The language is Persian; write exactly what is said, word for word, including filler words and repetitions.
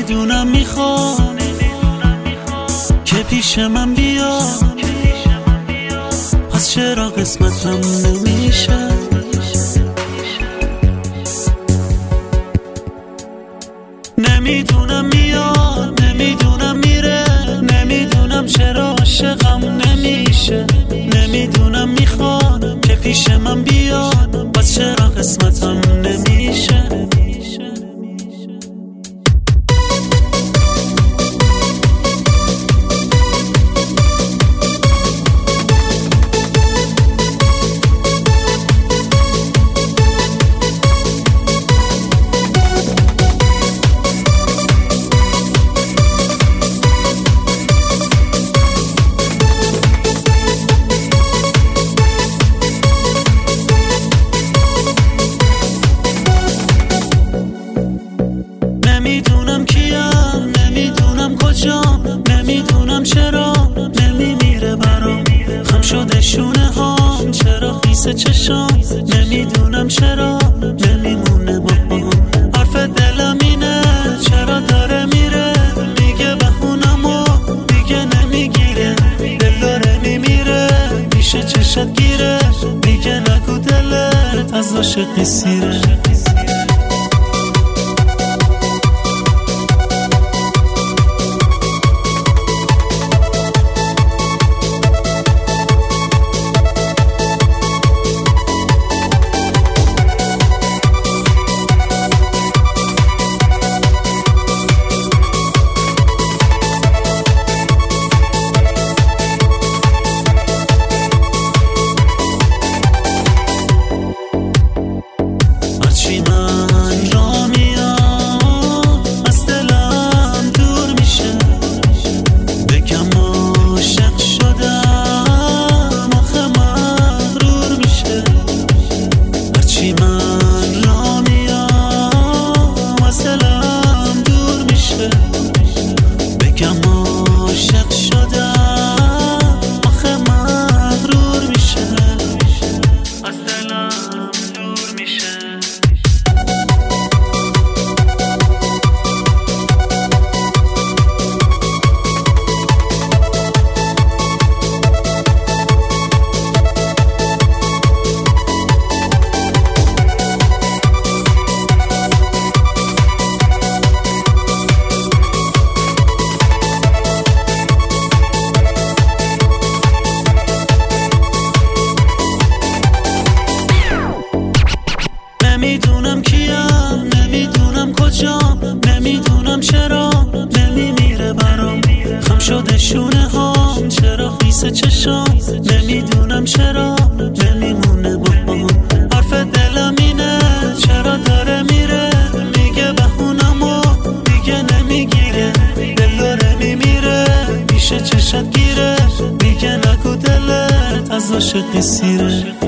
نمیدونم میخوام که پیش من بیا، پس چرا قسمتم نمیشه؟ نمیدونم میاد، نمیدونم میره، نمیدونم چرا عاشقم نمیشه. نمیدونم میخواد که پیش من بیاد، پس چرا قسمتم نمیشه؟ نمیدونم کیم، نمیدونم کجام، نمیدونم چرا نمیمیره برام. خم شده شونه هام، چرا خیس چشام، نمیدونم چرا نمیمونه با هم. حرف دلم اینه چرا داره میره، میگه بخونم و دیگه نمیگیره. دل داره میمیره پیش چشت گیره، میگه نگو دلت از عاشقی سیره. نمیدونم کیم، نمیدونم کجام، نمیدونم چرا نمیمیره برام. خم شده شونه هام، چرا خیس چشام، نمیدونم چرا نمیمونه با هم. حرف دلم اینه چرا داره میره، میگه بخونم و دیگه نمیگیره. دل داره میمیره پیش چشت گیره، میگه نگو دلت از عاشقی سیره.